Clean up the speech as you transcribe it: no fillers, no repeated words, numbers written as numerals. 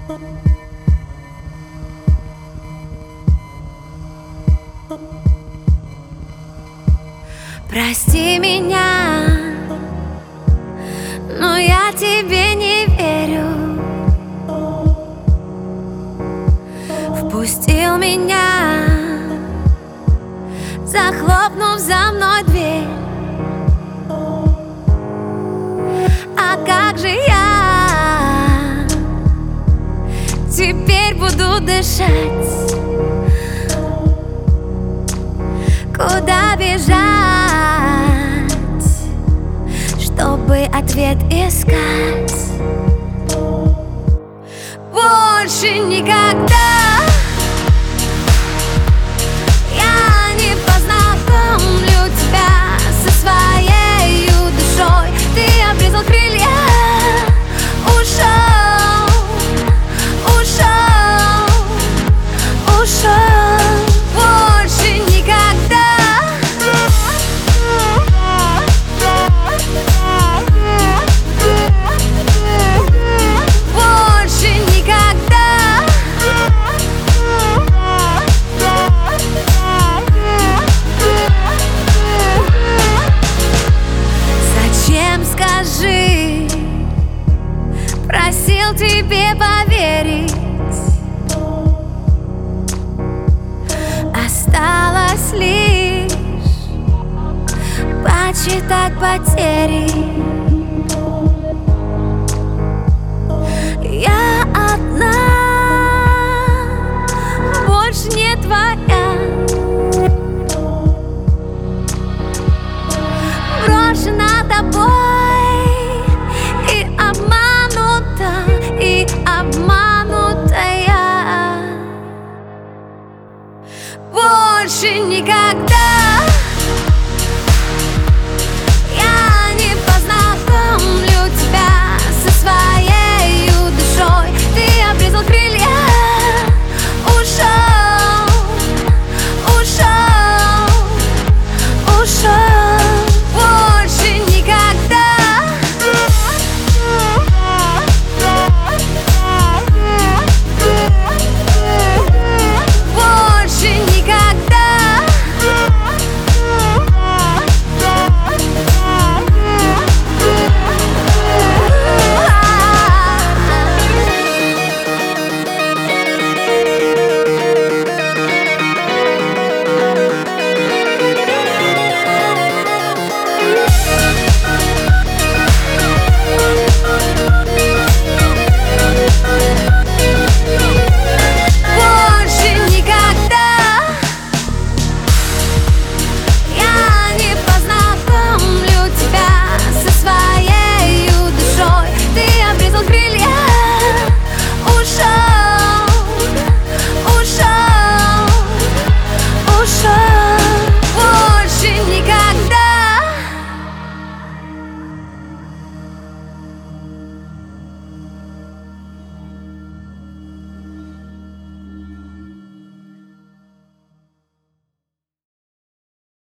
Прости меня, но я тебе не верю. Впустил меня, захлопнув за мной дверь. А как же я теперь буду дышать? Куда бежать, чтобы ответ искать? Больше никогда я не познакомлю тебя со своей душой. Ты обрезал крылья, ушел, ушел, ушел. Больше никогда. Больше никогда. Зачем, скажи, просил тебе поверить? Осталось лишь почитать потери.